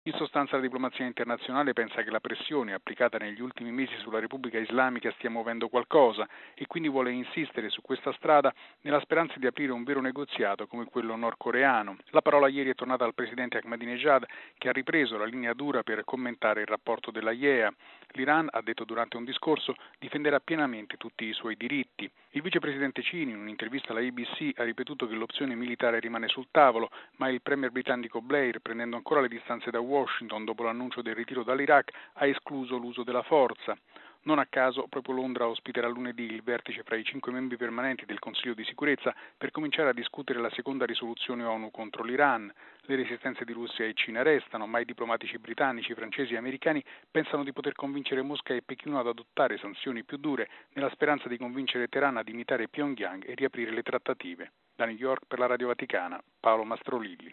In sostanza la diplomazia internazionale pensa che la pressione applicata negli ultimi mesi sulla Repubblica Islamica stia muovendo qualcosa e quindi vuole insistere su questa strada nella speranza di aprire un vero negoziato come quello nordcoreano. La parola ieri è tornata al presidente Ahmadinejad, che ha ripreso la linea dura per commentare il rapporto della IEA. L'Iran, ha detto durante un discorso, difenderà pienamente tutti i suoi diritti. Il vicepresidente Cini, in un'intervista alla ABC, ha ripetuto che l'opzione militare rimane sul tavolo, ma il premier britannico Blair, prendendo ancora le distanze da Washington dopo l'annuncio del ritiro dall'Iraq, ha escluso l'uso della forza. Non a caso, proprio Londra ospiterà lunedì il vertice fra i 5 membri permanenti del Consiglio di sicurezza per cominciare a discutere la seconda risoluzione ONU contro l'Iran. Le resistenze di Russia e Cina restano, ma i diplomatici britannici, francesi e americani pensano di poter convincere Mosca e Pechino ad adottare sanzioni più dure nella speranza di convincere Teheran ad imitare Pyongyang e riaprire le trattative. Da New York per la Radio Vaticana, Paolo Mastrolilli.